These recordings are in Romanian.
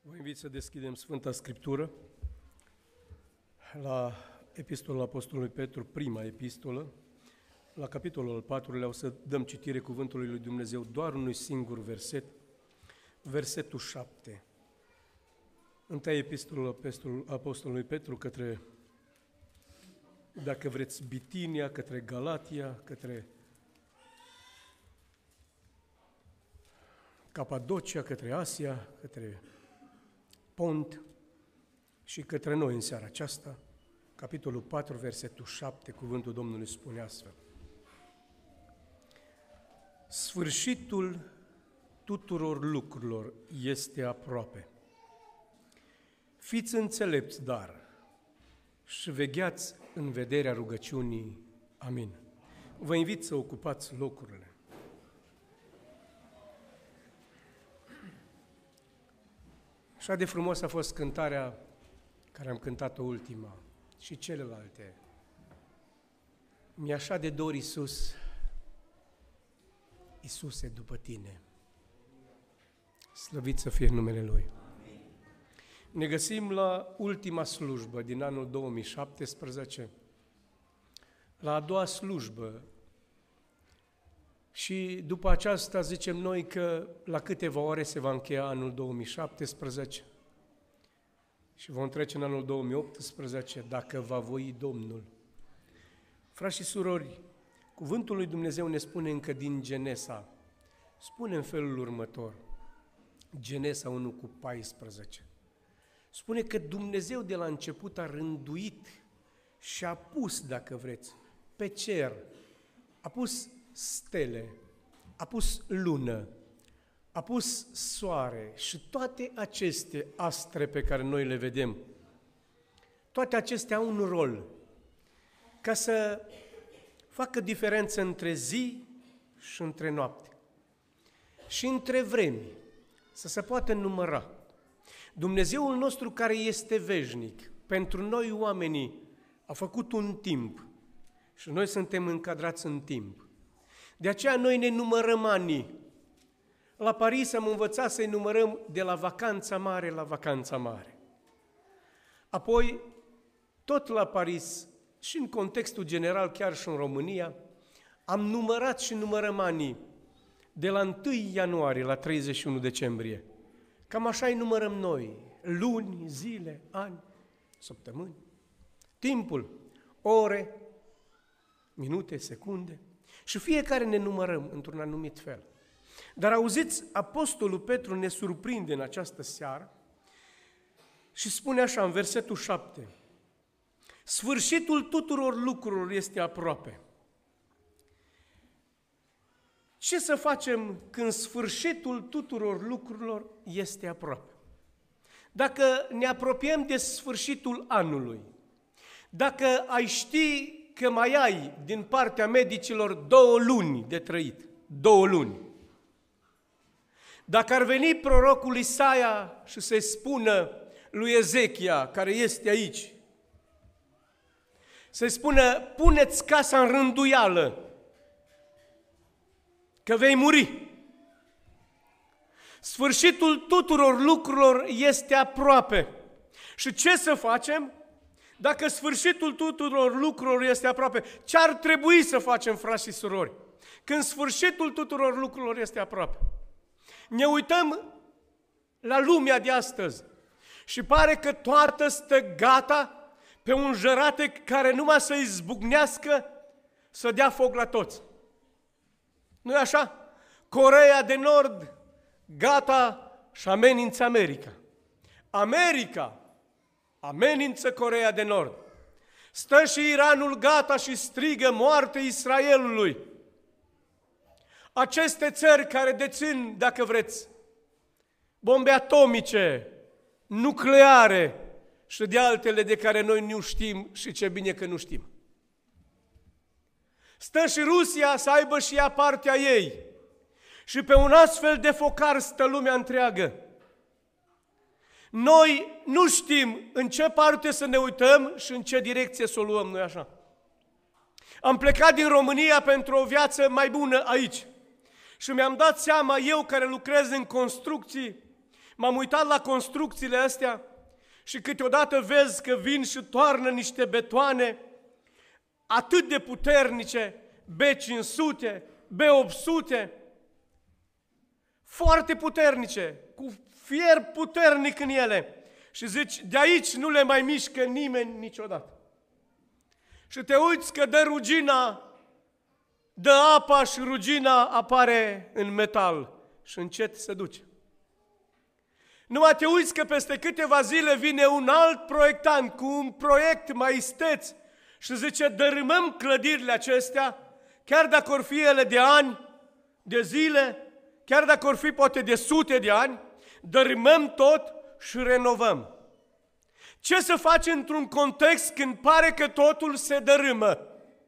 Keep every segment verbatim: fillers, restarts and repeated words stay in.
Vă invit să deschidem Sfânta Scriptură la Epistola Apostolului Petru, prima epistolă, la capitolul al patrulea. O să dăm citire cuvântului lui Dumnezeu doar unui singur verset, versetul șapte. Întâia epistolă Apostolului Petru către, dacă vreți, Bitinia, către Galatia, către Capadocia, către Asia, către Pont și către noi în seara aceasta, capitolul patru, versetul șapte, cuvântul Domnului spune astfel: Sfârșitul tuturor lucrurilor este aproape. Fiți înțelepți, dar, și vegheați în vederea rugăciunii. Amin. Vă invit să ocupați locurile. Așa de frumos a fost cântarea care am cântat-o ultima și celelalte. Mi-e așa de dor, Iisus, Iisuse, după Tine. Slăvit să fie numele Lui. Ne găsim la ultima slujbă din anul două mii șaptesprezece, la a doua slujbă, și după aceasta zicem noi că la câteva ore se va încheia anul două mii șaptesprezece și vom trece în anul două mii optsprezece, dacă va voi Domnul. Frați și surori, cuvântul lui Dumnezeu ne spune încă din Genesa, spune în felul următor, Genesa unu cu paisprezece, spune că Dumnezeu de la început a rânduit și a pus, dacă vreți, pe cer, a pus stele, a pus lună, a pus soare și toate aceste astre pe care noi le vedem, toate acestea au un rol ca să facă diferență între zi și între noapte și între vremi, să se poată număra. Dumnezeul nostru care este veșnic, pentru noi oamenii a făcut un timp și noi suntem încadrați în timp. De aceea noi ne numărăm anii. La Paris am învățat să-i numărăm de la vacanța mare la vacanța mare. Apoi, tot la Paris și în contextul general, chiar și în România, am numărat și numărăm anii de la întâi ianuarie la treizeci și unu decembrie. Cam așa îi numărăm noi, luni, zile, ani, săptămâni, timpul, ore, minute, secunde. Și fiecare ne numărăm într-un anumit fel. Dar auziți, Apostolul Petru ne surprinde în această seară și spune așa în versetul șapte, sfârșitul tuturor lucrurilor este aproape. Ce să facem când sfârșitul tuturor lucrurilor este aproape? Dacă ne apropiem de sfârșitul anului, dacă ai ști că mai ai din partea medicilor două luni de trăit, două luni. Dacă ar veni prorocul Isaia și să-i spună lui Ezechia, care este aici, să-i spună, puneți casa în rânduială, că vei muri. Sfârșitul tuturor lucrurilor este aproape. Și ce să facem? Dacă sfârșitul tuturor lucrurilor este aproape, ce ar trebui să facem, frați și surori, când sfârșitul tuturor lucrurilor este aproape? Ne uităm la lumea de astăzi și pare că toată stă gata pe un jăratec care numai să izbucnească, să dea foc la toți. Nu-i așa? Coreea de Nord gata și amenință America. America amenință Coreea de Nord. Stă și Iranul gata și strigă moarte Israelului. Aceste țări care dețin, dacă vreți, bombe atomice, nucleare și de altele de care noi nu știm și ce bine că nu știm. Stă și Rusia să aibă și ea partea ei. Și pe un astfel de focar stă lumea întreagă. Noi nu știm în ce parte să ne uităm și în ce direcție să o luăm, nu-i așa? Am plecat din România pentru o viață mai bună aici și mi-am dat seama, eu care lucrez în construcții, M-am uitat la construcțiile astea și câteodată vezi că vin și toarnă niște betoane atât de puternice, B cinci sute, B opt sute, foarte puternice, cu fier puternic în ele. Și zici, de aici nu le mai mișcă nimeni niciodată. Și te uiți că dă rugina, dă apa și rugina apare în metal și încet se duce. Numai te uiți că peste câteva zile vine un alt proiectant cu un proiect mai isteț și zice, dărâmăm clădirile acestea, chiar dacă or fi ele de ani, de zile, chiar dacă or fi poate de sute de ani, dărâmăm tot și renovăm. Ce să faci într-un context când pare că totul se dărâmă?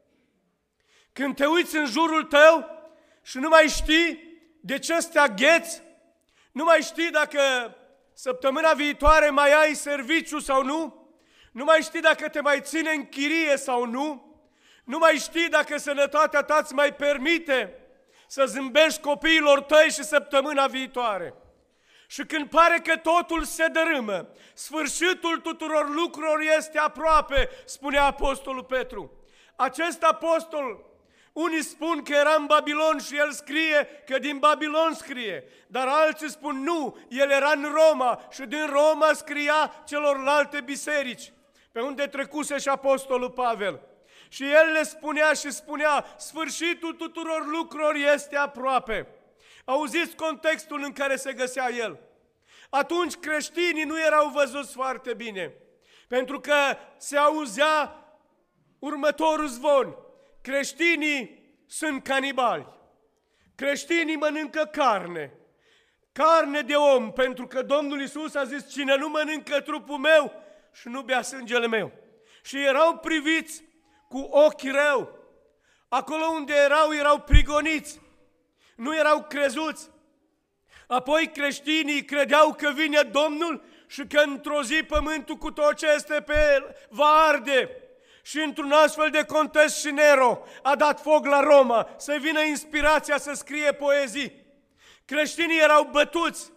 Când te uiți în jurul tău și nu mai știi de ce să te agheți, nu mai știi dacă săptămâna viitoare mai ai serviciu sau nu, nu mai știi dacă te mai ține în chirie sau nu, nu mai știi dacă sănătatea ta îți mai permite să zâmbești copiilor tăi și săptămâna viitoare. Și când pare că totul se dărâmă, sfârșitul tuturor lucrurilor este aproape, spunea Apostolul Petru. Acest apostol, unii spun că era în Babilon și el scrie că din Babilon scrie, dar alții spun nu, el era în Roma și din Roma scria celorlalte biserici, pe unde trecuse și Apostolul Pavel. Și el le spunea și spunea, sfârșitul tuturor lucrurilor este aproape. Auziți contextul în care se găsea el. Atunci creștinii nu erau văzuți foarte bine, pentru că se auzea următorul zvon. Creștinii sunt canibali. Creștinii mănâncă carne. Carne de om, pentru că Domnul Iisus a zis, cine nu mănâncă trupul meu și nu bea sângele meu. Și erau priviți cu ochi rău. Acolo unde erau, erau prigoniți. Nu erau crezuți. Apoi creștinii credeau că vine Domnul și că într-o zi pământul cu tot ce este pe el va arde. Și într-un astfel de context și Nero a dat foc la Roma să vină inspirația să scrie poezii. Creștinii erau bătuți.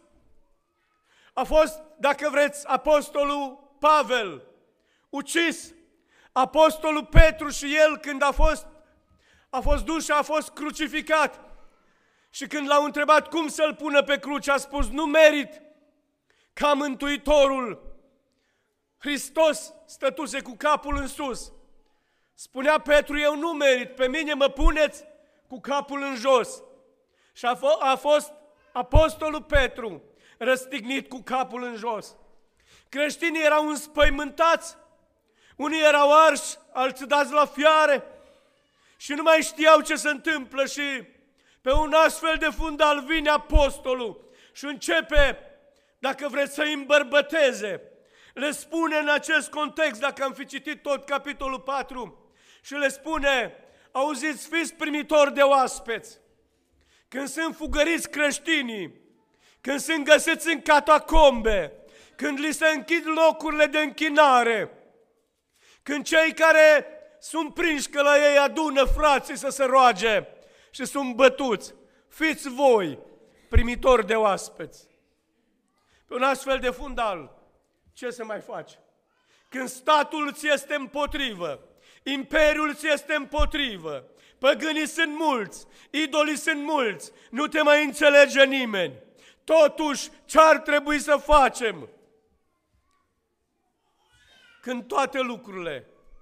A fost, dacă vreți, apostolul Pavel ucis. Apostolul Petru și el când a fost, a fost dus și a fost crucificat. Și când l-au întrebat cum să-l pună pe cruce, a spus, nu merit ca Mântuitorul Hristos stătuse cu capul în sus. Spunea Petru, eu nu merit, pe mine mă puneți cu capul în jos. Și a, f- a fost apostolul Petru răstignit cu capul în jos. Creștinii erau înspăimântați, unii erau arși, alții dați la fiare și nu mai știau ce se întâmplă și pe un astfel de fundal vine apostolul și începe, dacă vreți, să îi îmbărbăteze. Le spune în acest context, dacă am fi citit tot capitolul patru, și le spune, auziți, fiți primitori de oaspeți. Când sunt fugăriți creștinii, când sunt găsiți în catacombe, când li se închid locurile de închinare, când cei care sunt prinși că la ei adună frații să se roage și sunt bătuți, fiți voi primitori de oaspeți. Pe un astfel de fundal, ce se mai face? Când statul ți este împotrivă, imperiul ți este împotrivă, păgânii sunt mulți, idolii sunt mulți, nu te mai înțelege nimeni. Totuși, ce ar trebui să facem? Când toate lucrurile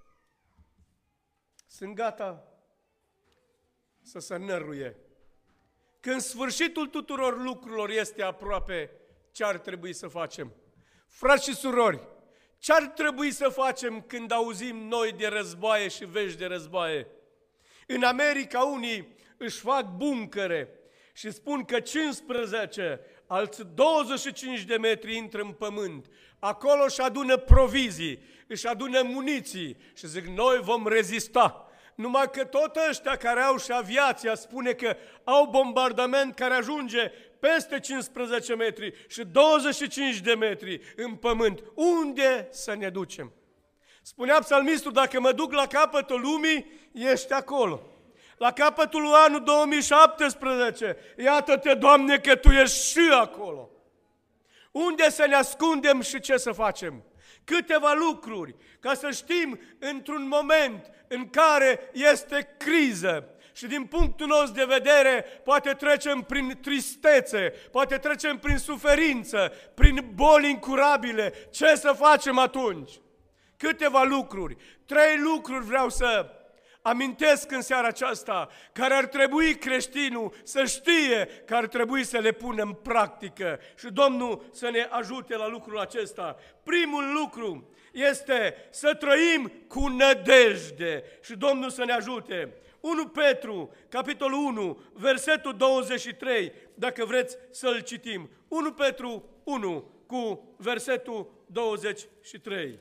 sunt gata să se năruie, când sfârșitul tuturor lucrurilor este aproape, ce ar trebui să facem? Frați și surori, ce ar trebui să facem când auzim noi de războaie și vești de războaie? În America unii își fac buncăre și spun că cincisprezece, alți douăzeci și cinci de metri intră în pământ. Acolo își adună provizii, își adună muniții și zic, noi vom rezista. Numai că tot ăștia care au și aviația spune că au bombardament care ajunge peste cincisprezece metri și douăzeci și cinci de metri în pământ. Unde să ne ducem? Spunea psalmistul, dacă mă duc la capătul lumii, ești acolo. La capătul anului două mii șaptesprezece, iată-te, Doamne, că Tu ești și acolo. unde să ne ascundem și ce să facem. Câteva lucruri, ca să știm într-un moment în care este criză și din punctul nostru de vedere poate trecem prin tristețe, poate trecem prin suferință, prin boli incurabile. Ce să facem atunci? Câteva lucruri, trei lucruri vreau să amintesc în seara aceasta, care ar trebui creștinul să știe că ar trebui să le pună în practică și Domnul să ne ajute la lucrul acesta. Primul lucru este să trăim cu nădejde și Domnul să ne ajute. unu Petru, capitolul unu, versetul douăzeci și trei, dacă vreți să-l citim. unu Petru unu, cu versetul douăzeci și trei.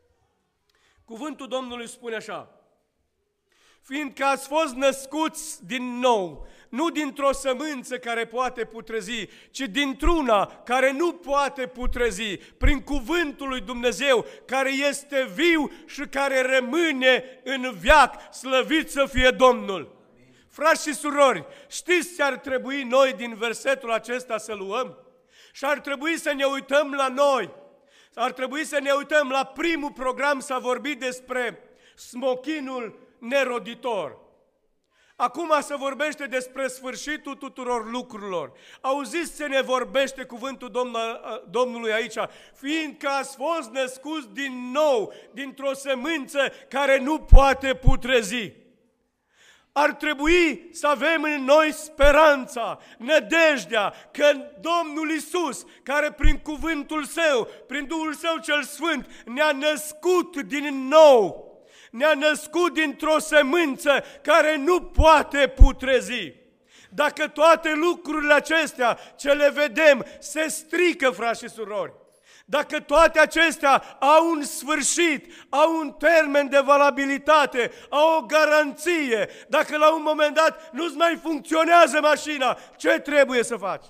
Cuvântul Domnului spune așa: fiindcă ați fost născuți din nou, nu dintr-o sămânță care poate putrezi, ci dintr-una care nu poate putrezi, prin cuvântul lui Dumnezeu, care este viu și care rămâne în veac, slăvit să fie Domnul. Frați și surori, știți ce ar trebui noi din versetul acesta să luăm? Și ar trebui să ne uităm la noi. Ar trebui să ne uităm la primul program, s-a vorbit despre smochinul neroditor. Acum se vorbește despre sfârșitul tuturor lucrurilor. Auziți ce ne vorbește cuvântul Domnului aici? Fiindcă ați fost născuți din nou, dintr-o sămânță care nu poate putrezi. Ar trebui să avem în noi speranța, nădejdea că Domnul Iisus, care prin cuvântul Său, prin Duhul Său cel Sfânt, ne-a născut din nou, ne-a născut dintr-o sămânță care nu poate putrezi. Dacă toate lucrurile acestea ce le vedem se strică, frați și surori, dacă toate acestea au un sfârșit, au un termen de valabilitate, au o garanție, dacă la un moment dat nu-ți mai funcționează mașina, ce trebuie să faci?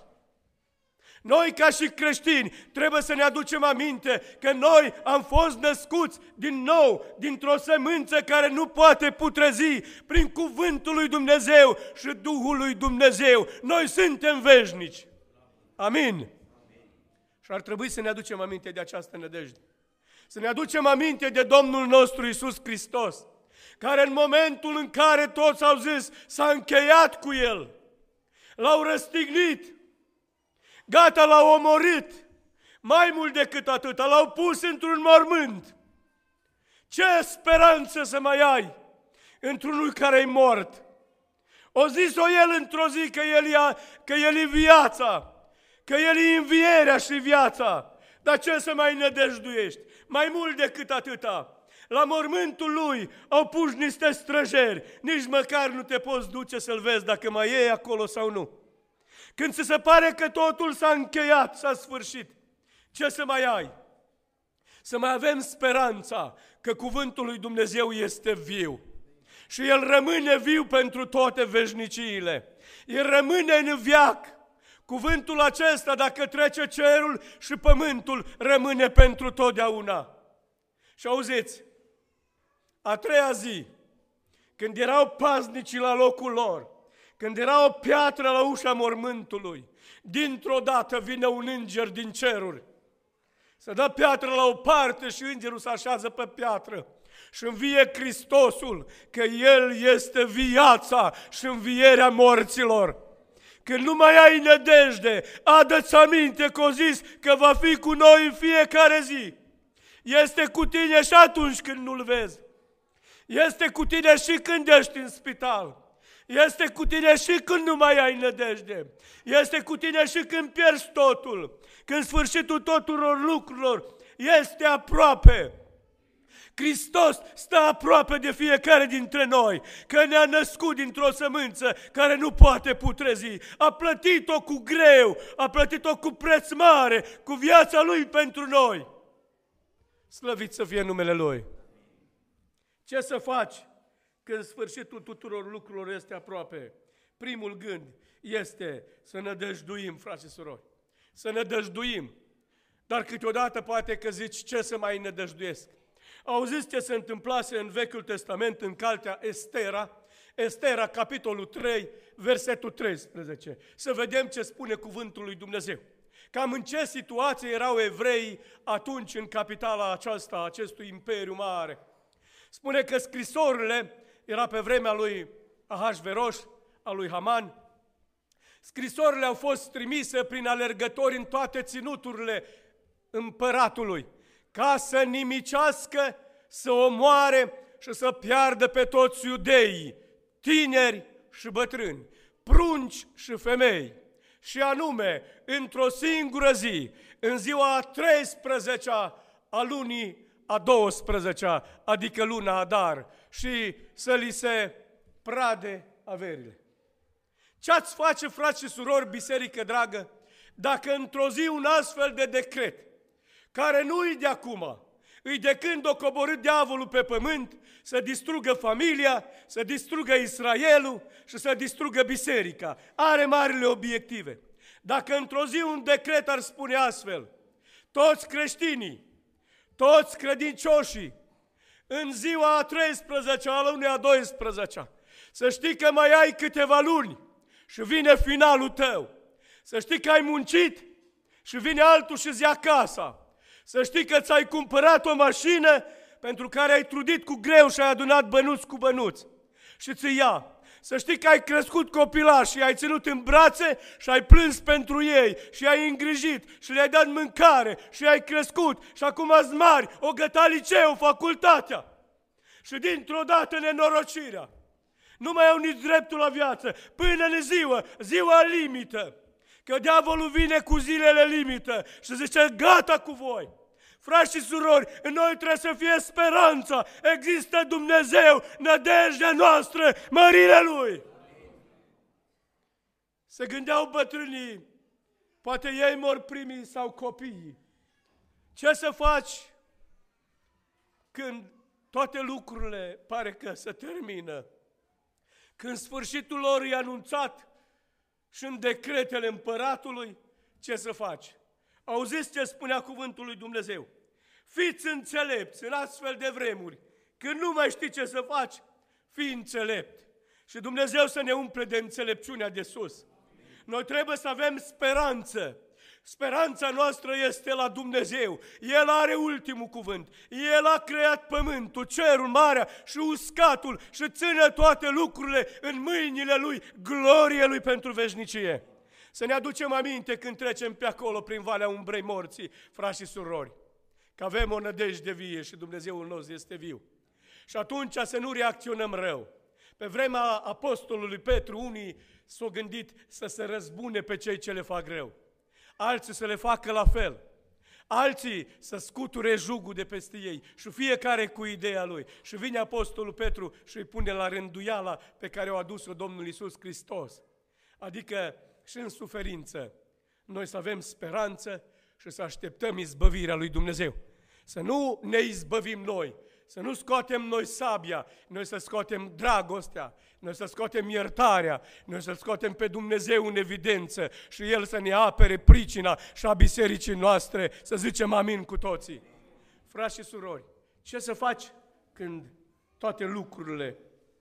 Noi, ca și creștini, trebuie să ne aducem aminte că noi am fost născuți din nou, dintr-o sămânță care nu poate putrezi, prin cuvântul lui Dumnezeu și Duhul lui Dumnezeu. Noi suntem veșnici. Amin. Și ar trebui să ne aducem aminte de această nădejde. Să ne aducem aminte de Domnul nostru Iisus Hristos, care în momentul în care toți au zis s-a încheiat cu El, L-au răstignit, gata, L-au omorât, mai mult decât atât, L-au pus într-un mormânt. Ce speranță să mai ai într-unul care e mort? O zis-o El într-o zi că El, ia, că El e viața, că El e învierea și viața. Dar ce să mai nădăjduiești? Mai mult decât atâta, la mormântul Lui au pus niște străjeri, nici măcar nu te poți duce să-L vezi dacă mai e acolo sau nu. Când ți se pare că totul s-a încheiat, s-a sfârșit, ce să mai ai? Să mai avem speranța că cuvântul lui Dumnezeu este viu. Și El rămâne viu pentru toate veșniciile. El rămâne în veac. Cuvântul acesta, dacă trece cerul și pământul, rămâne pentru totdeauna. Și auziți, a treia zi, când erau paznicii la locul lor, când era o piatră la ușa mormântului, dintr-o dată vine un înger din ceruri. Se dă piatră la o parte și îngerul se așează pe piatră. Și învie Hristosul, că El este viața și învierea morților. Când nu mai ai nădejde, adă-ți aminte că o zis că va fi cu noi în fiecare zi. Este cu tine și atunci când nu-L vezi. Este cu tine și când ești în spital. Este cu tine și când nu mai ai nădejde. Este cu tine și când pierzi totul. Când sfârșitul tuturor lucrurilor este aproape. Hristos stă aproape de fiecare dintre noi, că ne-a născut dintr-o sămânță care nu poate putrezi. A plătit-o cu greu, a plătit-o cu preț mare, cu viața Lui pentru noi. Slăvit să fie numele Lui. Ce să faci când sfârșitul tuturor lucrurilor este aproape? Primul gând este să nădăjduim, frați și surori. Să nădăjduim. Dar câteodată poate că zici, ce să mai nădăjduiesc? Auziți ce se întâmplase în Vechiul Testament, în cartea Estera? Estera, capitolul trei, versetul treisprezece. Să vedem ce spune cuvântul lui Dumnezeu. Cam în ce situație erau evreii atunci în capitala aceasta, acestui imperiu mare. Spune că scrisorile, era pe vremea lui Ahasveros, a lui Haman, scrisorile au fost trimise prin alergători în toate ținuturile împăratului, ca să nimicească, să omoare și să piardă pe toți iudeii, tineri și bătrâni, prunci și femei. Și anume, într-o singură zi, în ziua a treisprezecea a lunii a douăsprezecea, adică luna Adar, și să li se prade averile. Ce-ați face, frați și surori, biserică dragă, dacă într-o zi un astfel de decret, care nu-i de acum, îi de când o coborât diavolul pe pământ, să distrugă familia, să distrugă Israelul și să distrugă biserica. Are marile obiective. Dacă într-o zi un decret ar spune astfel, toți creștinii, toți credincioșii, în ziua a treisprezecea, a lunii a douăsprezecea, să știi că mai ai câteva luni și vine finalul tău. Să știi că ai muncit și vine altul și zi acasă. Să știi că ți-ai cumpărat o mașină pentru care ai trudit cu greu și ai adunat bănuți cu bănuți și ți ia. Să știi că ai crescut copilași și ai ținut în brațe și ai plâns pentru ei și ai îngrijit și le-ai dat mâncare și ai crescut și acum ați mari, o găta liceu, facultatea. Și dintr-o dată nenorocirea. Nu mai au nici dreptul la viață până în ziua, ziua limită. Că diavolul vine cu zilele limită și zice gata cu voi. Frați și surori, în noi trebuie să fie speranța. Există Dumnezeu, nădejdea noastră, mărirea Lui. Se gândeau bătrânii, poate ei mor primii sau copiii. Ce să faci când toate lucrurile pare că se termină? Când sfârșitul lor e anunțat și în decretele împăratului, ce să faci? Auziți ce spunea cuvântul lui Dumnezeu? Fiți înțelepți în astfel de vremuri. Când nu mai știi ce să faci, fii înțelept. Și Dumnezeu să ne umple de înțelepciunea de sus. Noi trebuie să avem speranță. Speranța noastră este la Dumnezeu. El are ultimul cuvânt. El a creat pământul, cerul, marea și uscatul și ține toate lucrurile în mâinile Lui, glorie Lui pentru veșnicie. Să ne aducem aminte când trecem pe acolo prin Valea Umbrei Morții, frați și surori, că avem o nădejde vie și Dumnezeul nostru este viu. Și atunci să nu reacționăm rău. Pe vremea apostolului Petru, unii s-au gândit să se răzbune pe cei ce le fac rău. Alții să le facă la fel. Alții să scuture jugul de peste ei și fiecare cu ideea lui. Și vine apostolul Petru și îi pune la rânduiala pe care o adus-o Domnul Iisus Hristos. Adică și în suferință noi să avem speranță și să așteptăm izbăvirea lui Dumnezeu. Să nu ne izbăvim noi, să nu scoatem noi sabia, noi să scoatem dragostea, noi să scoatem iertarea, noi să scoatem pe Dumnezeu în evidență și El să ne apere pricina și a bisericii noastre, să zicem amin cu toții. Frați și surori, ce să faci când toate lucrurile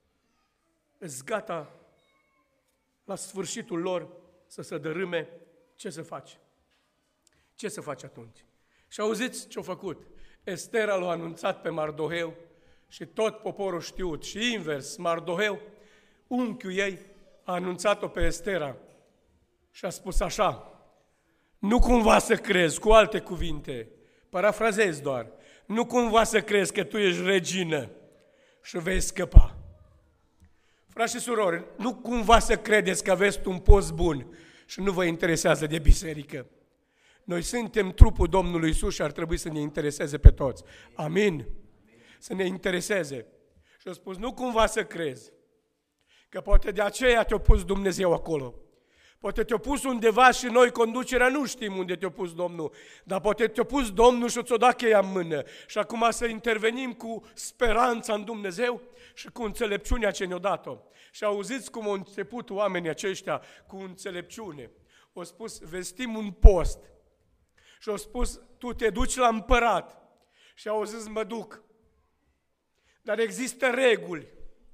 îți gata la sfârșitul lor să se dărâme? Ce să faci? Ce să faci atunci? Și auziți ce-a făcut? Estera l-a anunțat pe Mardoheu și tot poporul știut. Și invers, Mardoheu, unchiul ei, a anunțat-o pe Estera și a spus așa: nu cumva să crezi, cu alte cuvinte, parafrazez doar, nu cumva să crezi că tu ești regină și vei scăpa. Frați și surori, nu cumva să credeți că aveți un post bun și nu vă interesează de biserică. Noi suntem trupul Domnului Iisus și ar trebui să ne intereseze pe toți. Amin? Să ne intereseze. Și a spus, nu cumva să crezi că poate de aceea te-a pus Dumnezeu acolo. Poate te-a pus undeva și noi, conducerea, nu știm unde te-a pus Domnul, dar poate te-a pus Domnul și ți-o dat cheia în mână. Și acum să intervenim cu speranța în Dumnezeu și cu înțelepciunea ce ne-a dat-o. Și auziți cum au început oamenii aceștia cu înțelepciune. Au spus, vestim un post. Și au spus, tu te duci la împărat. Și au zis, mă duc. Dar există reguli.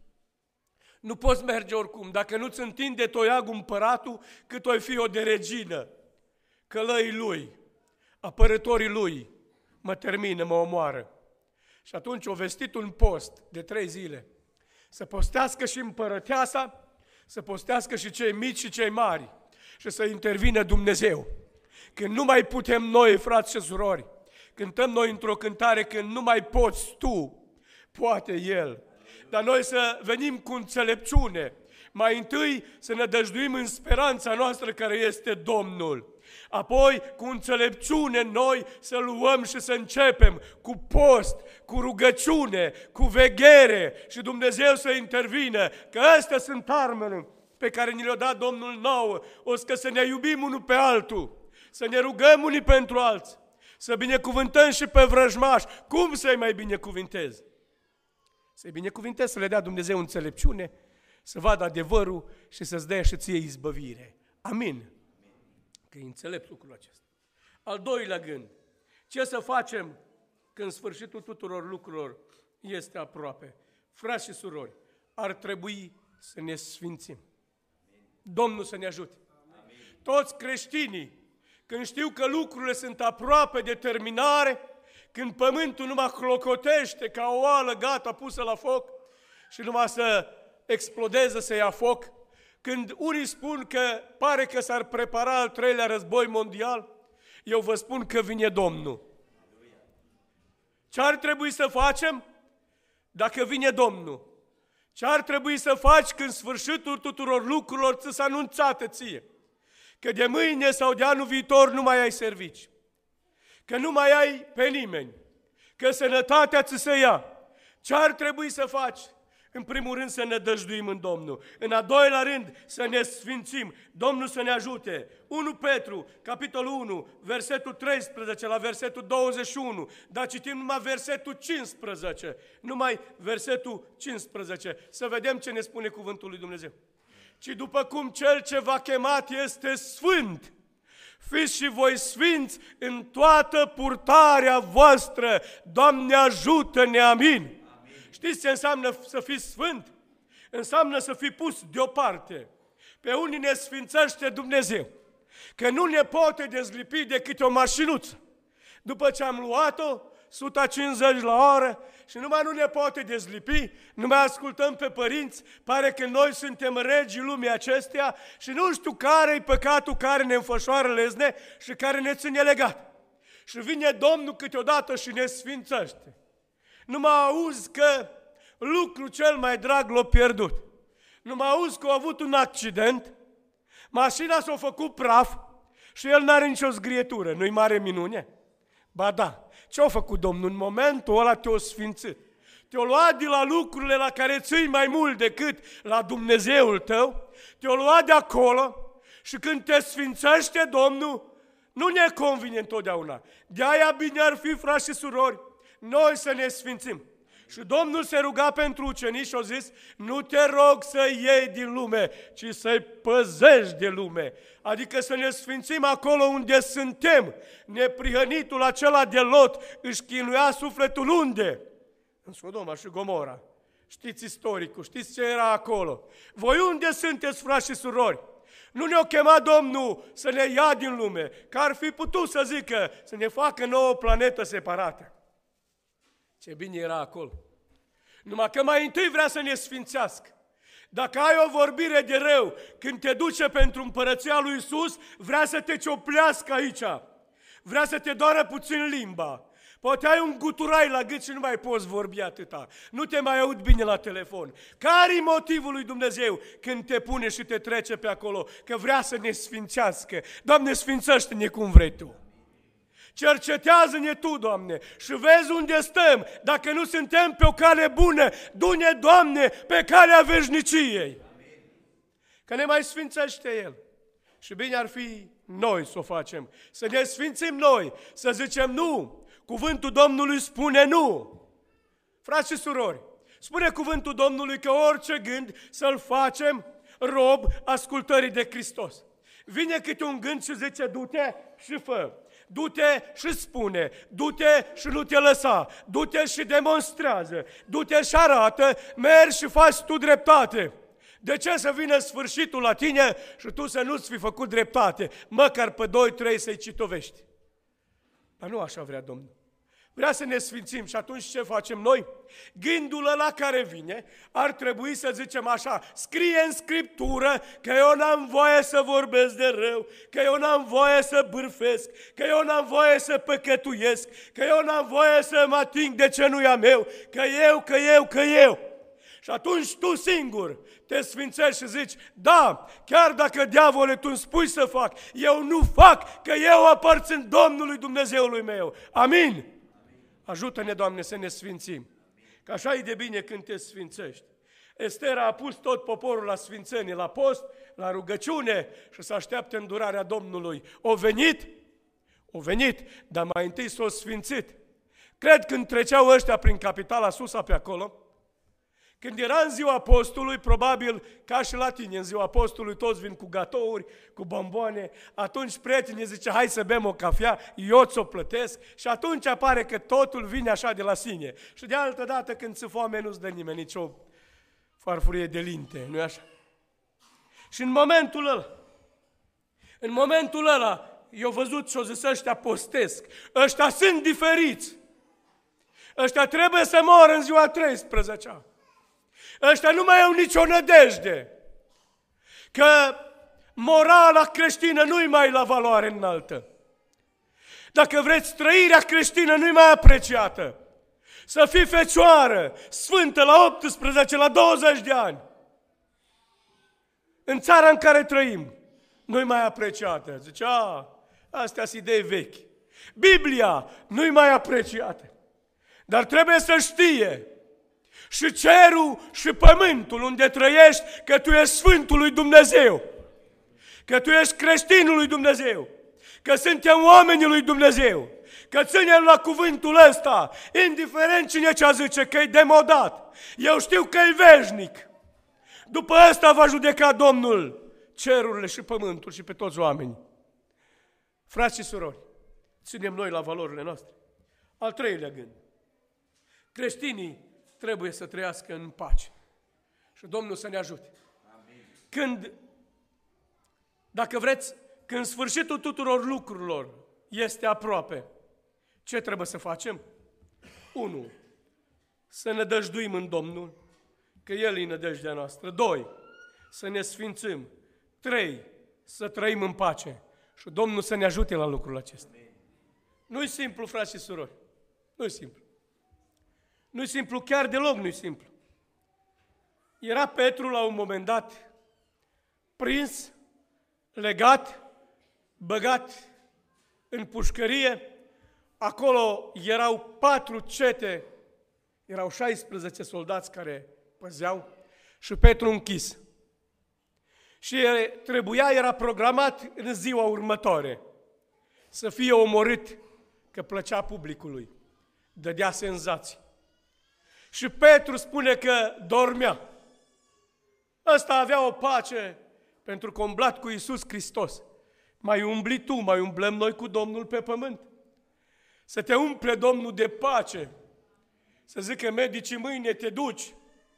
Nu poți merge oricum. Dacă nu-ți întinde toiagul împăratul, cât o fi o de regină. călăii lui, apărătorii lui, mă termină, mă omoară. Și atunci o vestit un post de trei zile. Să postească și împărăteasa, să postească și cei mici și cei mari și să intervină Dumnezeu. Când nu mai putem noi, frați și surori, cântăm noi într-o cântare, când nu mai poți tu, poate El. Dar noi să venim cu înțelepciune, mai întâi să ne dăjduim în speranța noastră care este Domnul. Apoi, cu înțelepciune, noi să luăm și să începem cu post, cu rugăciune, cu veghere și Dumnezeu să intervină, că astea sunt armele pe care ni le-a dat Domnul nouă, o să ne iubim unul pe altul, să ne rugăm unii pentru alții, să binecuvântăm și pe vrăjmași. Cum să-i mai binecuvintez? Să-i binecuvintez, să le dea Dumnezeu înțelepciune, să vadă adevărul și să-ți dea și ție izbăvire. Amin. Că e înțelept lucrul acesta. Al doilea gând. Ce să facem când sfârșitul tuturor lucrurilor este aproape? Frați și surori, ar trebui să ne sfințim. Domnul să ne ajute. Toți creștinii, când știu că lucrurile sunt aproape de terminare, când pământul numai clocotește ca o oală gata pusă la foc și numai să explodeze, să ia foc, când unii spun că pare că s-ar prepara al treilea război mondial, eu vă spun că vine Domnul. Ce ar trebui să facem dacă vine Domnul? Ce ar trebui să faci când sfârșitul tuturor lucrurilor ți s-a anunțat ție? Că de mâine sau de anul viitor nu mai ai servici, că nu mai ai pe nimeni, că sănătatea ți se ia. Ce ar trebui să faci? În primul rând să ne dăjduim în Domnul. În a doilea rând să ne sfințim. Domnul să ne ajute. unu Petru, capitolul unu, versetul treisprezece la versetul douăzeci și unu. Dar citim numai versetul cincisprezece. Numai versetul cincisprezece. Să vedem ce ne spune cuvântul lui Dumnezeu. Ci după cum Cel ce v-a chemat este sfânt, fiți și voi sfinți în toată purtarea voastră. Doamne ajută-ne, amin. Știți ce înseamnă să fii sfânt? Înseamnă să fii pus deoparte. Pe unii ne sfințește Dumnezeu, că nu ne poate dezlipi de câte o mașinuță. După ce am luat-o, o sută cincizeci la oră, și numai nu ne poate dezlipi, nu mai ascultăm pe părinți, pare că noi suntem regii lumii acesteia și nu știu care-i păcatul care ne înfășoară lezne și care ne ține legat. Și vine Domnul câteodată și ne sfințește. Nu mă auzi că lucrul cel mai drag l-a pierdut. Nu mă auzi că a avut un accident, mașina s-a făcut praf și el n-are nicio zgrietură. Nu-i mare minune? Ba da. Ce-a făcut Domnul? În momentul ăla te-a sfințit. Te-a luat de la lucrurile la care ții mai mult decât la Dumnezeul tău, te-a luat de acolo și când te sfințește Domnul, nu ne convine întotdeauna. De-aia bine ar fi, frați și surori, noi să ne sfințim. Și Domnul se ruga pentru ucenici și a zis, nu te rog să iei din lume, ci să-i păzești de lume. Adică să ne sfințim acolo unde suntem. Neprihănitul acela de Lot își chinuia sufletul unde? În Sodoma și Gomora. Știți istoricul, știți ce era acolo. Voi unde sunteți, frați și surori? Nu ne-a chemat Domnul să ne ia din lume, că ar fi putut să zică să ne facă nouă planetă separată. Ce bine era acolo. Numai că mai întâi vrea să ne sfințească. Dacă ai o vorbire de rău, când te duce pentru împărăția lui Iisus, vrea să te cioplească aici. Vrea să te doară puțin limba. Poate ai un guturai la gât și nu mai poți vorbi atâta. Nu te mai aud bine la telefon. Care-i motivul lui Dumnezeu când te pune și te trece pe acolo? Că vrea să ne sfințească. Doamne, sfințește-ne cum vrei Tu. Cercetează-ne Tu, Doamne, și vezi unde stăm. Dacă nu suntem pe o cale bună, du-ne, Doamne, pe calea veșniciei. Că ne mai sfințește El. Și bine ar fi noi să o facem. Să ne sfințim noi, să zicem nu. Cuvântul Domnului spune nu. Frați și surori, spune cuvântul Domnului că orice gând să-l facem rob ascultării de Hristos. Vine câte un gând și zice, du-te și fă. Du-te și spune, du-te și nu te lăsa, du-te și demonstrează, du-te și arată, mergi și faci tu dreptate. De ce să vină sfârșitul la tine și tu să nu-ți fi făcut dreptate, măcar pe doi, trei să-i citovești? Dar nu așa vrea Domnul. Vrea să ne sfințim și atunci ce facem noi? Gândul ăla care vine ar trebui să zicem așa, scrie în Scriptură că eu n-am voie să vorbesc de rău, că eu n-am voie să bârfesc, că eu n-am voie să păcătuiesc, că eu n-am voie să mă ating de ce nu-i a meu, că eu, că eu, că eu. Și atunci tu singur te sfințești și zici, da, chiar dacă diavole tu îmi spui să fac, eu nu fac, că eu aparțin Domnului Dumnezeului meu. Amin? Ajută-ne, Doamne, să ne sfințim. Că așa e de bine când te sfințești. Estera a pus tot poporul la sfințenie, la post, la rugăciune și să așteaptă îndurarea Domnului. O venit? O venit, dar mai întâi s-o sfințit. Cred când treceau ăștia prin capitala Susa pe acolo, când era în ziua postului, probabil ca și la tine, în ziua postului toți vin cu gatouri, cu bomboane, atunci prietenii zice, hai să bem o cafea, eu ți-o plătesc și atunci apare că totul vine așa de la sine. Și de altă dată când ți foame nu-ți dă nimeni nicio farfurie de linte, nu-i așa? Și în momentul ăla, în momentul ăla, eu văzut și-o zis, ăștia postesc, ăștia sunt diferiți, ăștia trebuie să moră în ziua treisprezecea. Ăștia nu mai au nicio nădejde, că morala creștină nu-i mai la valoare înaltă. Dacă vreți, trăirea creștină nu-i mai apreciată. Să fii fecioară, sfântă la optsprezece, la douăzeci de ani. În țara în care trăim, nu-i mai apreciată. Zice, a, astea sunt idei vechi. Biblia nu-i mai apreciată. Dar trebuie să știe și cerul și pământul unde trăiești că tu ești Sfântul lui Dumnezeu, că tu ești creștinul lui Dumnezeu, că suntem oamenii lui Dumnezeu, că ținem la cuvântul ăsta, indiferent cine ce zice, că e demodat. Eu știu că e veșnic. După ăsta va judeca Domnul cerurile și pământul și pe toți oamenii. Frați și surori, ținem noi la valorile noastre. Al treilea gând. Creștinii trebuie să trăiască în pace. Și Domnul să ne ajute. Amin. Când, dacă vreți, când sfârșitul tuturor lucrurilor este aproape, ce trebuie să facem? unu. Să ne dăjduim în Domnul, că El e nădejdea noastră. doi. Să ne sfințim. trei. Să trăim în pace. Și Domnul să ne ajute la lucrul acesta. Nu-i simplu, frați și surori. Nu-i simplu. Nu-i simplu, chiar deloc nu-i simplu. Era Petru la un moment dat prins, legat, băgat în pușcărie. Acolo erau patru cete, erau șaisprezece soldați care păzeau și Petru închis. Și trebuia, era programat în ziua următoare să fie omorât, că plăcea publicului, dădea senzații. Și Petru spune că dormea. Ăsta avea o pace pentru că umblat cu Iisus Hristos. Mai umbli tu, mai umblăm noi cu Domnul pe pământ. Să te umple Domnul de pace. Să zică medicii mâine te duci.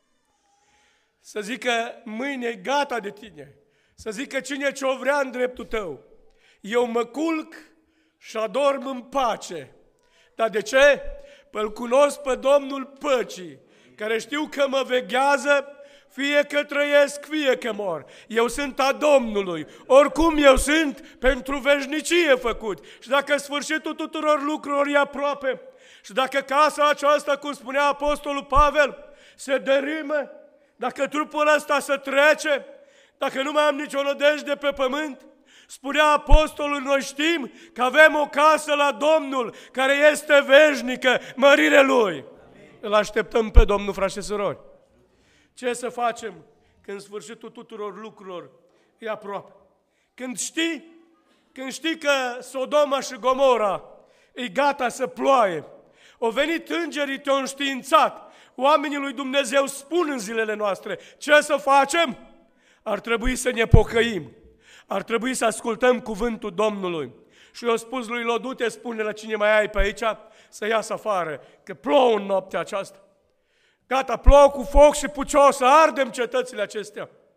Să zică mâine gata de tine. Să zică cine ce-o vrea în dreptul tău. Eu mă culc și adorm în pace. Dar de ce? Păi-L cunosc pe Domnul păcii, care știu că mă veghează, fie că trăiesc, fie că mor. Eu sunt a Domnului, oricum eu sunt pentru veșnicie făcut. Și dacă sfârșitul tuturor lucrurilor e aproape, și dacă casa aceasta, cum spunea Apostolul Pavel, se dărâmă, dacă trupul ăsta se trece, dacă nu mai am nicio nădejde pe pământ, spunea Apostolul, noi știm că avem o casă la Domnul care este veșnică, mărire Lui. Amin. Îl așteptăm pe Domnul, frați și surori. Ce să facem când sfârșitul tuturor lucrurilor e aproape? Când știi, când știi că Sodoma și Gomora e gata să ploaie, au venit îngerii, te-au înștiințat, oamenii lui Dumnezeu spun în zilele noastre, ce să facem? Ar trebui să ne pocăim. Ar trebui să ascultăm cuvântul Domnului. Și eu spus lui Lodute, spune la cine mai ai pe aici, să iasă afară, că plouă în noaptea aceasta. Gata, plouă cu foc și pucios, să ardem cetățile acestea.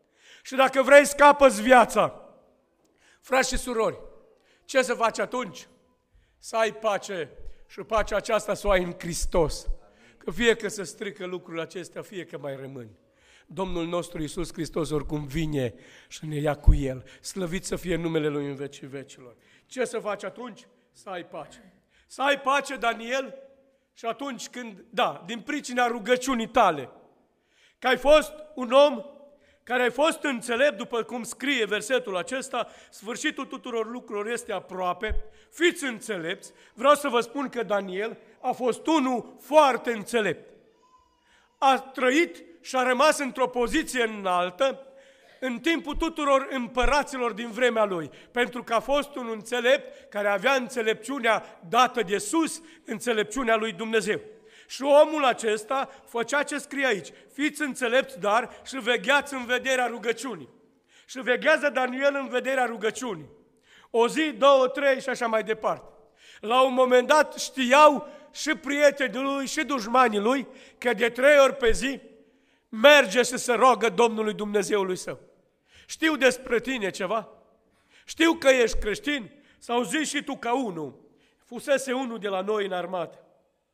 Și dacă vrei scapă-ți viața, frați și surori, ce să faci atunci? Să ai pace și pacea aceasta să o ai în Hristos. Că fie că se strică lucrurile acestea, fie că mai rămân. Domnul nostru Iisus Hristos oricum vine și ne ia cu El. Slăvit să fie numele Lui în vecii vecilor. Ce să faci atunci? Să ai pace. Să ai pace, Daniel, și atunci când, da, din pricina rugăciunii tale, că ai fost un om care ai fost înțelept, după cum scrie versetul acesta, sfârșitul tuturor lucrurilor este aproape, fiți înțelepți. Vreau să vă spun că Daniel a fost unul foarte înțelept. A trăit și a rămas într-o poziție înaltă în timpul tuturor împăraților din vremea lui, pentru că a fost un înțelept care avea înțelepciunea dată de sus, înțelepciunea lui Dumnezeu. Și omul acesta făcea ce scrie aici: fiți înțelepți, dar și vegheați în vederea rugăciunii. Și veghează Daniel în vederea rugăciunii. O zi, două, trei și așa mai departe. La un moment dat știau și prietenii lui și dușmanii lui că de trei ori pe zi merge să se roagă Domnului Dumnezeului său. Știu despre tine ceva? Știu că ești creștin? Sau zici și tu ca unul? Fusese unul de la noi în armată.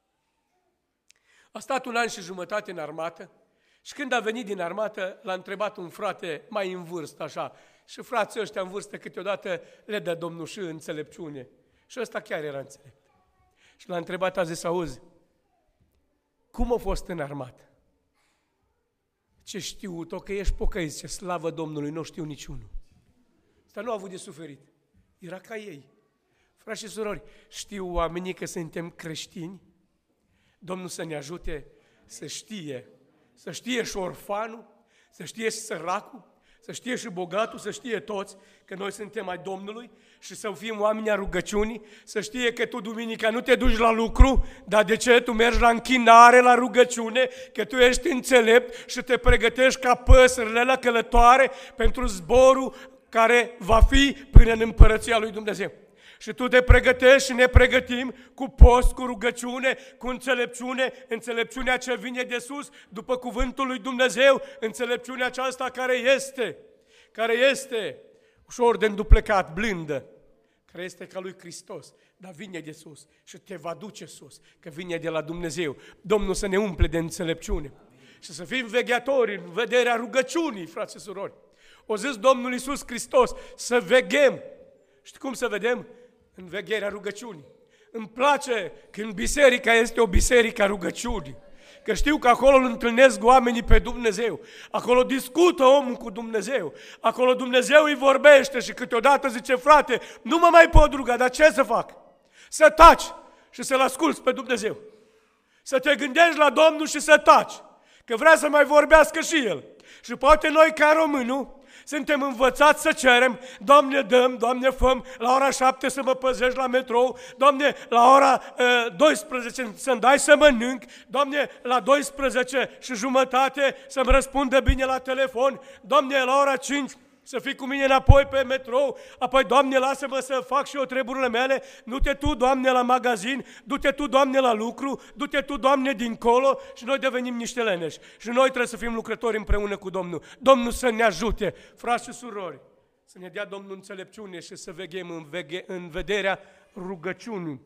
A stat un an și jumătate în armată și când a venit din armată l-a întrebat un frate mai în vârstă, așa, și frații ăștia în vârstă câteodată le dă Domnul și înțelepciune. Și ăsta chiar era înțelept. Și l-a întrebat, a zis, auzi, cum a fost în armată? Ce știu-o, că ești pocăit, ce slavă Domnului, nu știu niciunul. Ăsta nu a avut de suferit. Era ca ei. Frați și surori, știu oamenii că suntem creștini? Domnul să ne ajute să știe, să știe și orfanul, să știe și săracul, să știe și bogatul, să știe toți că noi suntem ai Domnului și să fim oameni a rugăciunii, să știe că tu duminica nu te duci la lucru, dar de ce? Tu mergi la închinare, la rugăciune, că tu ești înțelept și te pregătești ca păsările la călătoare pentru zborul care va fi până în împărăția lui Dumnezeu. Și tu te pregătești și ne pregătim cu post, cu rugăciune, cu înțelepciune, înțelepciunea ce vine de sus, după cuvântul lui Dumnezeu, înțelepciunea aceasta care este, care este ușor de înduplecat, blândă, care este ca lui Hristos, dar vine de sus și te va duce sus, că vine de la Dumnezeu. Domnul să ne umple de înțelepciune și să fim vegheatori în vederea rugăciunii, frați și surori. O zis Domnul Iisus Hristos, să veghem. Știi cum să vedem? În vegherea rugăciunii. Îmi place când biserica este o biserică a rugăciunii. Că știu că acolo îl întâlnesc oamenii pe Dumnezeu. Acolo discută omul cu Dumnezeu. Acolo Dumnezeu îi vorbește și câteodată zice, frate, nu mă mai pot ruga, dar ce să fac? Să taci și să-L asculți pe Dumnezeu. Să te gândești la Domnul și să taci. Că vrea să mai vorbească și El. Și poate noi ca românul suntem învățați să cerem, Doamne dăm, Doamne făm, la ora șapte să mă păzești la metrou, Doamne la ora uh, douăsprezece să-mi dai să mănânc, Doamne la douăsprezece și jumătate să-mi răspundă bine la telefon, Doamne la ora cinci să fii cu mine înapoi pe metrou, apoi, Doamne, lasă-mă să fac și eu treburile mele, du-te Tu, Doamne, la magazin, du-te Tu, Doamne, la lucru, du-te Tu, Doamne, dincolo și noi devenim niște leneși. Și noi trebuie să fim lucrători împreună cu Domnul. Domnul să ne ajute, frați și surori, să ne dea Domnul înțelepciune și să veghem în, veghe, în vederea rugăciunii.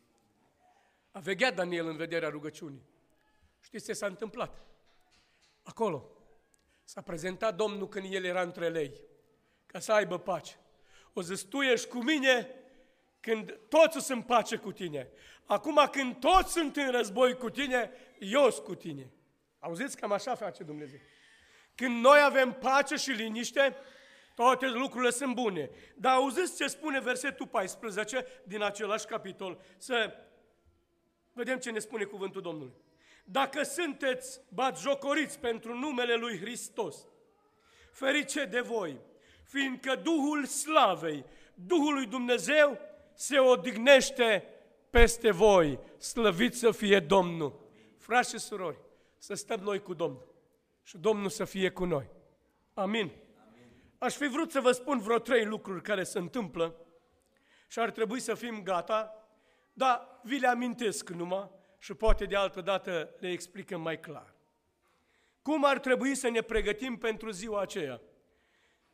A vegheat Daniel în vederea rugăciunii. Știți ce s-a întâmplat? Acolo s-a prezentat Domnul când el era între lei, ca să aibă pace. O zis, tu ești cu mine când toți sunt în pace cu tine. Acum când toți sunt în război cu tine, eu sunt cu tine. Auziți? Cam așa face Dumnezeu. Când noi avem pace și liniște, toate lucrurile sunt bune. Dar auziți ce spune versetul paisprezece din același capitol? Să vedem ce ne spune cuvântul Domnului. Dacă sunteți batjocoriți pentru numele lui Hristos, ferice de voi, fiindcă Duhul Slavei, Duhul lui Dumnezeu se odihnește peste voi. Slăvit să fie Domnul. Frați și surori, să stăm noi cu Domnul și Domnul să fie cu noi. Amin. Amin. Aș fi vrut să vă spun vreo trei lucruri care se întâmplă și ar trebui să fim gata, dar vi le amintesc numai și poate de altă dată le explicăm mai clar. Cum ar trebui să ne pregătim pentru ziua aceea?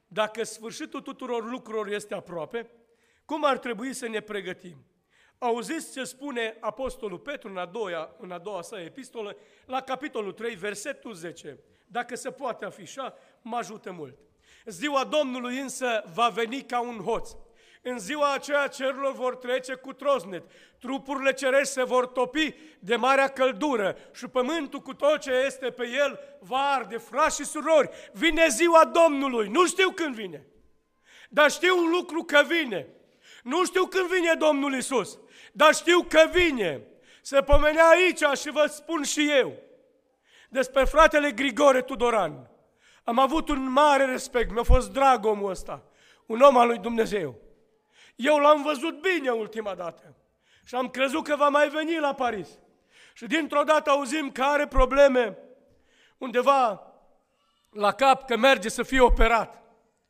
Dacă sfârșitul tuturor lucrurilor este aproape, cum ar trebui să ne pregătim? Auziți ce spune Apostolul Petru în a doua, în a doua sa epistolă, la capitolul trei, versetul zece. Dacă se poate afișa, mă ajută mult. Ziua Domnului însă va veni ca un hoț. În ziua aceea cerurile vor trece cu trosnet, trupurile cerești se vor topi de marea căldură și pământul cu tot ce este pe el va arde. Frați și surori, vine ziua Domnului, nu știu când vine, dar știu un lucru că vine. Nu știu când vine Domnul Iisus, dar știu că vine. Se pomenea aici și vă spun și eu despre fratele Grigore Tudoran. Am avut un mare respect, mi-a fost drag omul ăsta, un om al lui Dumnezeu. Eu l-am văzut bine ultima dată și am crezut că va mai veni la Paris. Și dintr-o dată auzim că are probleme undeva la cap, că merge să fie operat.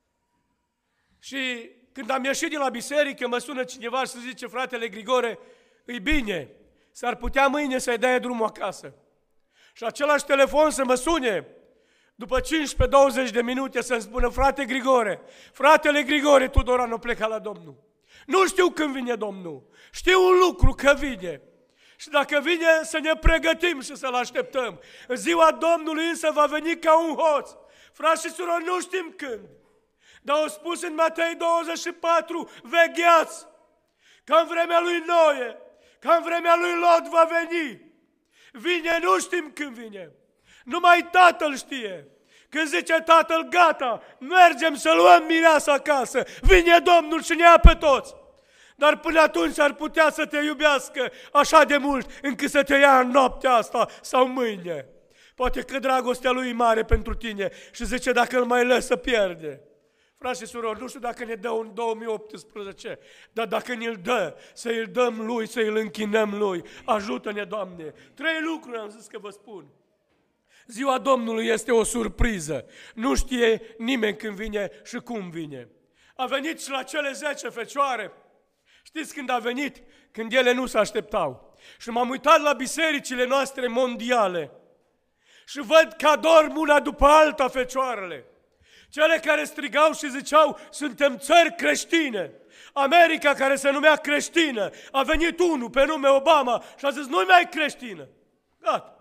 Și când am ieșit de la biserică, mă sună cineva și zice, fratele Grigore, e bine, s-ar putea mâine să-i dea drumul acasă. Și același telefon să mă sune, după cincisprezece douăzeci de minute să-mi spună, frate Grigore, fratele Grigore Tudoran a plecat la Domnul. Nu știu când vine Domnul, știu un lucru, că vine. Și dacă vine, să ne pregătim și să-L așteptăm. În ziua Domnului însă va veni ca un hoț. Frați și surori, nu știm când. Dar au spus în Matei douăzeci și patru, vegheați, că în vremea lui Noe, că în vremea lui Lot va veni. Vine, nu știm când vine. Numai Tatăl știe. Când zice Tatăl, gata, mergem să luăm mireasa acasă. Vine Domnul și ne ia pe toți. Dar până atunci ar putea să te iubească așa de mult încât să te ia în noaptea asta sau mâine. Poate că dragostea lui e mare pentru tine și zice, dacă îl mai lăsă, pierde. Frați și surori, nu știu dacă ne dă un două mii optsprezece, dar dacă ne-l dă, să-i dăm lui, să-i închinăm lui. Ajută-ne, Doamne! Trei lucruri am zis că vă spun. Ziua Domnului este o surpriză. Nu știe nimeni când vine și cum vine. A venit și la cele zece fecioare. Știți când a venit? Când ele nu se așteptau. Și m-am uitat la bisericile noastre mondiale și văd că adorm una după alta fecioarele. Cele care strigau și ziceau, suntem țări creștine. America, care se numea creștină, a venit unul pe nume Obama și a zis, nu mai creștină. Gata.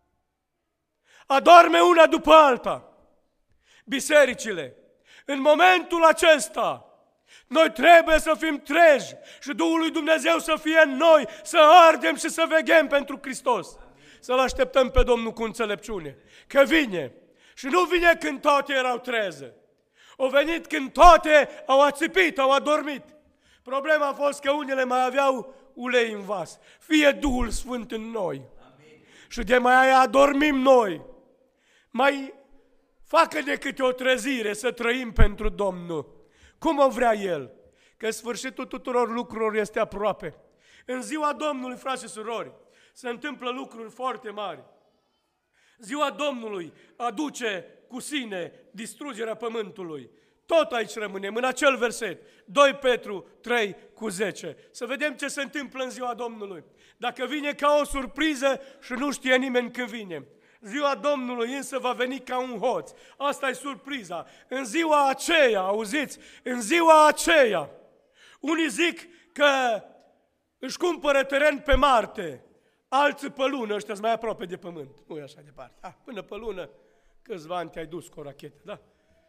Adorme una după alta. Bisericile. În momentul acesta, noi trebuie să fim treji și Duhul lui Dumnezeu să fie în noi, să ardem și să veghem pentru Hristos. Să-L așteptăm pe Domnul cu înțelepciune. Că vine. Și nu vine când toate erau treze. O venit când toate au ațipit, au adormit. Problema a fost că unele mai aveau ulei în vas. Fie Duhul Sfânt în noi. Amin. Și de mai aia adormim noi. Mai facă de câte o trezire să trăim pentru Domnul. Cum o vrea El? Că sfârșitul tuturor lucrurilor este aproape. În ziua Domnului, frați și surori, se întâmplă lucruri foarte mari. Ziua Domnului aduce cu sine distrugerea pământului. Tot aici rămânem, în acel verset, doi Petru trei cu zece. Să vedem ce se întâmplă în ziua Domnului. Dacă vine ca o surpriză și nu știe nimeni când vine. Ziua Domnului însă va veni ca un hoț. Asta e surpriza. În ziua aceea, auziți, în ziua aceea, unii zic că își cumpără teren pe Marte, alții pe lună, ăștia sunt mai aproape de pământ. Nu e așa departe. Ah, până pe lună, câțiva ani te-ai dus cu o rachetă, da?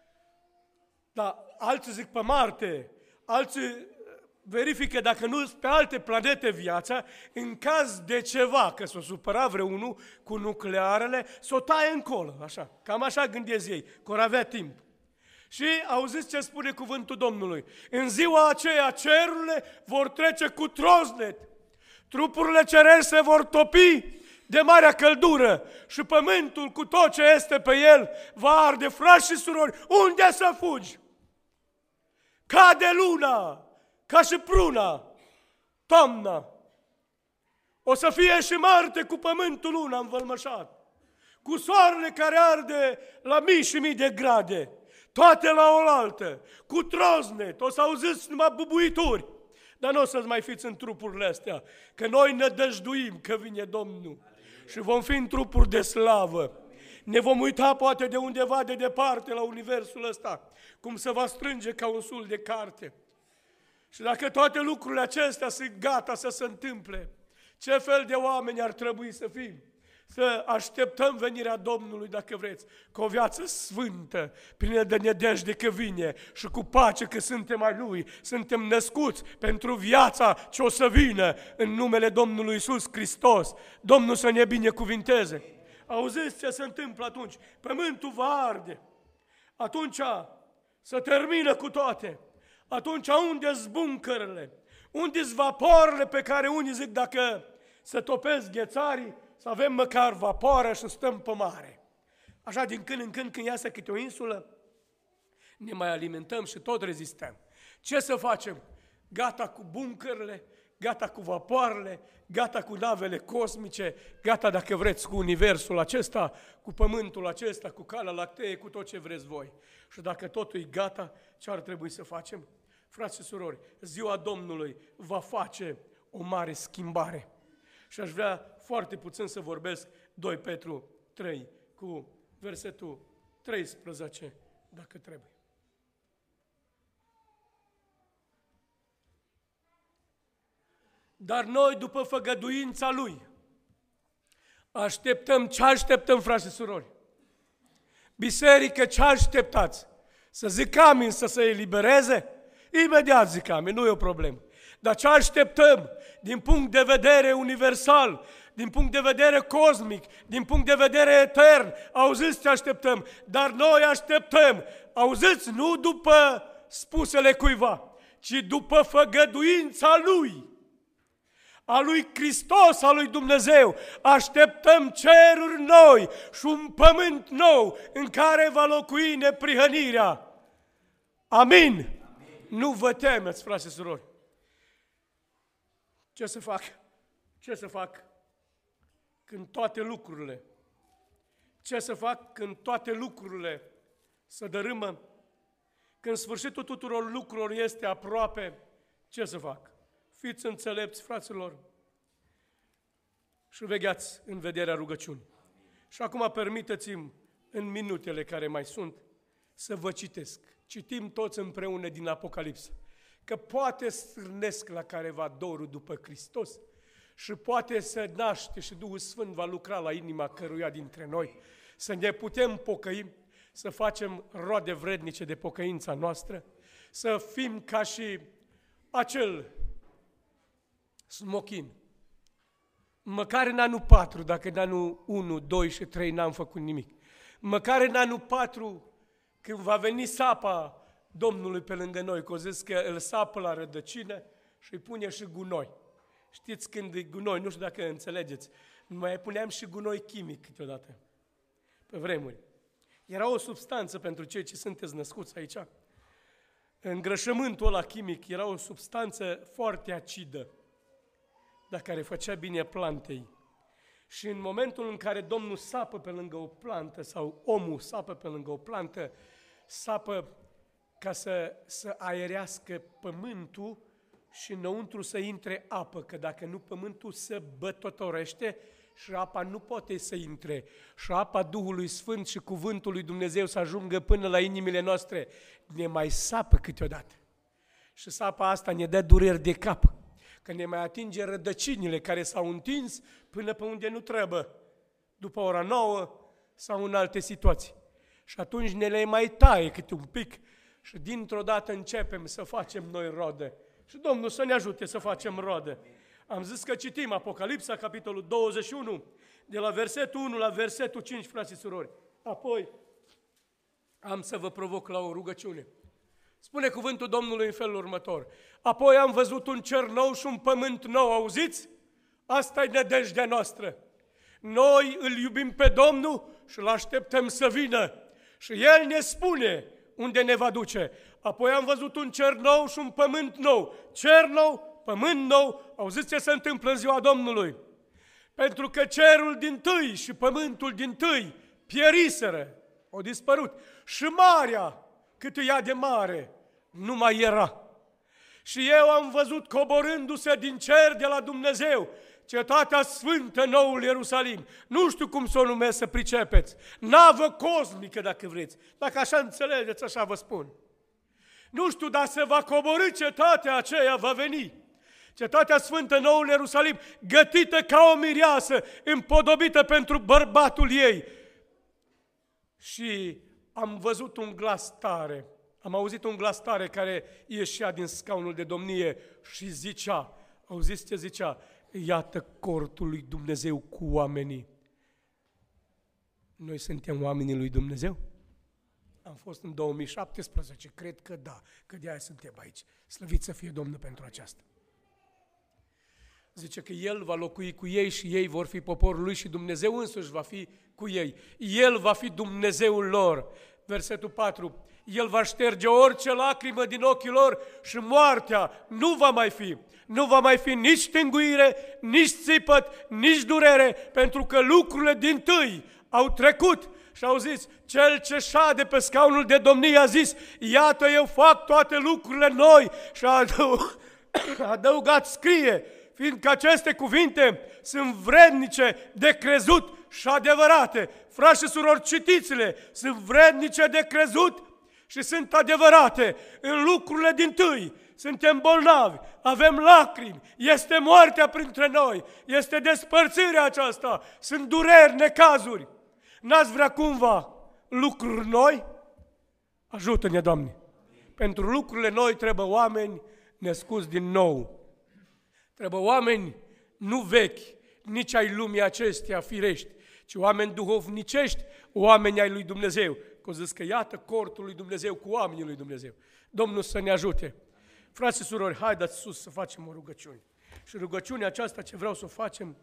Dar alții zic pe Marte, alții verifică dacă nu pe alte planete viața, în caz de ceva, că s-o supăra vreunul cu nuclearele, s-o taie încolo, așa. Cam așa gândesc ei, că or avea timp. Și auziți ce spune cuvântul Domnului. În ziua aceea cerurile vor trece cu trosnet, trupurile cerești se vor topi de marea căldură și pământul cu tot ce este pe el va arde. Frați și surori, unde să fugi? Cade luna, ca și pruna, toamna. O să fie și Marte cu pământul luna învălmășat, cu soarele care arde la mii și mii de grade, toate la oaltă, cu trosnet, o să auziți numai bubuituri. Dar nu o să mai fiți în trupurile astea, că noi ne dăjduim că vine Domnul și vom fi în trupuri de slavă. Ne vom uita poate de undeva de departe la universul ăsta, cum se va strânge ca un sul de carte. Și dacă toate lucrurile acestea sunt gata să se întâmple, ce fel de oameni ar trebui să fim? Să așteptăm venirea Domnului, dacă vreți, cu o viață sfântă, plină de nădejde că vine și cu pace că suntem ai Lui, suntem născuți pentru viața ce o să vină în numele Domnului Iisus Hristos. Domnul să ne binecuvinteze. Auziți ce se întâmplă atunci? Pământul va arde. Atunci să termină cu toate. Atunci unde-s buncărele? Unde-s vapoarele pe care unii zic dacă să topesc ghețarii, să avem măcar vapoară și stăm pe mare. Așa din când în când, când iasă câte o insulă, ne mai alimentăm și tot rezistăm. Ce să facem? Gata cu buncărele, gata cu vapoarele, gata cu navele cosmice, gata, dacă vreți, cu universul acesta, cu pământul acesta, cu calea lactee, cu tot ce vreți voi. Și dacă totul e gata, ce ar trebui să facem? Frați și surori, ziua Domnului va face o mare schimbare. Și aș vrea foarte puțin să vorbesc doi Petru trei cu versetul treisprezece, dacă trebuie. Dar noi, după făgăduința Lui, așteptăm, ce așteptăm, frați și surori? Biserică, ce așteptați? Să zic amin, să se elibereze? Imediat zic amin, nu e o problemă. Dar ce așteptăm din punct de vedere universal, din punct de vedere cosmic, din punct de vedere etern? Auziți ce așteptăm? Dar noi așteptăm, auziți, nu după spusele cuiva, ci după făgăduința Lui, a lui Hristos, a lui Dumnezeu. Așteptăm ceruri noi și un pământ nou în care va locui neprihănirea. Amin. Amin. Nu vă temeți, frați și surori. Ce să fac? Ce să fac când toate lucrurile, ce să fac când toate lucrurile se dărâmă, când sfârșitul tuturor lucrurilor este aproape, ce să fac? Fiți înțelepți, fraților, și vegheați în vederea rugăciunii. Și acum permiteți-mi, în minutele care mai sunt, să vă citesc. Citim toți împreună din Apocalipsă, că poate strânesc la careva dorul după Hristos și poate să naște și Duhul Sfânt va lucra la inima căruia dintre noi, să ne putem pocăi, să facem roade vrednice de pocăința noastră, să fim ca și acel smochin. Măcar în anul patru, dacă în anul unu, doi și trei n-am făcut nimic, măcar în anul patru, când va veni sapa Domnului pe lângă noi, că o zis că îl sapă la rădăcină și îi pune și gunoi. Știți când e gunoi, nu știu dacă înțelegeți, mai puneam și gunoi chimic câteodată, pe vremuri. Era o substanță pentru cei ce sunteți născuți aici. Îngrășământul ăla chimic era o substanță foarte acidă, dar care făcea bine plantei. Și în momentul în care Domnul sapă pe lângă o plantă sau omul sapă pe lângă o plantă, sapă ca să, să aerească pământul și înăuntru să intre apă, că dacă nu pământul se bătotorește și apa nu poate să intre. Și apa Duhului Sfânt și cuvântul lui Dumnezeu să ajungă până la inimile noastre, ne mai sapă câteodată. Și sapa asta ne dă dureri de cap, că ne mai atinge rădăcinile care s-au întins până pe unde nu trebuie, după ora nouă sau în alte situații. Și atunci ne le mai taie câte un pic și dintr-o dată începem să facem noi roade. Și Domnul să ne ajute să facem roade. Am zis că citim Apocalipsa, capitolul douăzeci și unu, de la versetul unu la versetul cinci, frați și surori. Apoi am să vă provoc la o rugăciune. Spune cuvântul Domnului în felul următor. Apoi am văzut un cer nou și un pământ nou, auziți? Asta e nădejdea noastră. Noi îl iubim pe Domnul și îl așteptăm să vină. Și El ne spune unde ne va duce. Apoi am văzut un cer nou și un pământ nou. Cer nou, pământ nou, auziți ce se întâmplă în ziua Domnului? Pentru că cerul dintâi și pământul dintâi pieriseră, au dispărut. Și marea, cât e ea de mare, nu mai era. Și eu am văzut coborându-se din cer de la Dumnezeu Cetatea Sfântă, Noul Ierusalim. Nu știu cum să o numesc, să pricepeți. Navă cosmică, dacă vreți. Dacă așa înțelegeți, așa vă spun. Nu știu, dar se va coborî cetatea aceea, va veni. Cetatea Sfântă, Noul Ierusalim, gătită ca o mireasă, împodobită pentru bărbatul ei. Și am văzut un glas tare, am auzit un glas tare care ieșea din scaunul de domnie și zicea, auziți ce zicea? Iată cortul lui Dumnezeu cu oamenii. Noi suntem oamenii lui Dumnezeu? Am fost în două mii șaptesprezece, cred că da, că de-aia suntem aici. Slăvit să fie Domnul pentru aceasta. Zice că El va locui cu ei și ei vor fi poporul Lui și Dumnezeu însuși va fi cu ei. El va fi Dumnezeul lor. Versetul patru. El va șterge orice lacrimă din ochii lor și moartea nu va mai fi. Nu va mai fi nici tânguire, nici țipăt, nici durere, pentru că lucrurile dintâi au trecut. Și au zis, cel ce șade pe scaunul de domnie a zis, iată eu fac toate lucrurile noi. Și a adăugat, scrie, fiindcă aceste cuvinte sunt vrednice de crezut și adevărate. Frați și surori, citiți-le, sunt vrednice de crezut și sunt adevărate. În lucrurile dintâi suntem bolnavi, avem lacrimi, este moartea printre noi, este despărțirea aceasta, sunt dureri, necazuri. N-ați vrea cumva lucruri noi? Ajută-ne, Doamne! Pentru lucrurile noi trebuie oameni născuți din nou. Trebuie oameni nu vechi, nici ai lumii acesteia firești, ci oameni duhovnicești, oameni ai lui Dumnezeu. Că zis că iată cortul lui Dumnezeu cu oamenii lui Dumnezeu. Domnul să ne ajute. Frați și surori, haideți sus să facem o rugăciune. Și rugăciunea aceasta ce vreau să o facem,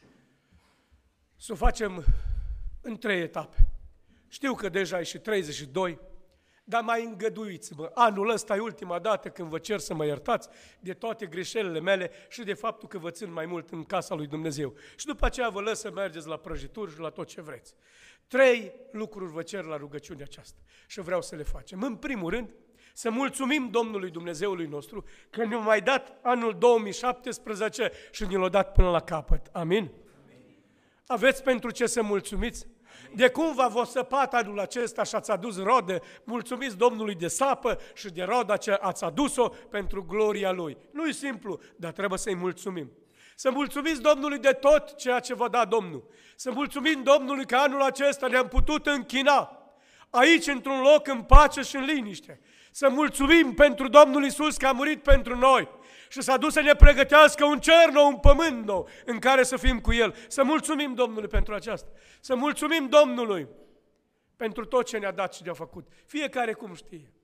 să o facem în trei etape. Știu că deja e și treizeci și doi, dar mai îngăduiți-mă. Anul ăsta e ultima dată când vă cer să mă iertați de toate greșelile mele și de faptul că vă țin mai mult în casa lui Dumnezeu. Și după aceea vă lăs să mergeți la prăjituri și la tot ce vreți. Trei lucruri vă cer la rugăciunea aceasta și vreau să le facem. În primul rând, să mulțumim Domnului Dumnezeului nostru că ne-a mai dat anul două mii șaptesprezece și ne l-a dat până la capăt. Amin? Amin. Aveți pentru ce să mulțumiți? De cum v-a fost săpat anul acesta și ați adus rodă, mulțumiți Domnului de sapă și de roda ce ați adus-o pentru gloria Lui. Nu-i simplu, dar trebuie să-i mulțumim. Să mulțumiți Domnului de tot ceea ce vă da Domnul. Să mulțumim Domnului că anul acesta ne-am putut închina aici, într-un loc, în pace și în liniște. Să mulțumim pentru Domnul Iisus că a murit pentru noi și s-a dus să ne pregătească un cer nou, un pământ nou, în care să fim cu El. Să mulțumim Domnului pentru aceasta. Să mulțumim Domnului pentru tot ce ne-a dat și ne-a făcut. Fiecare cum știe.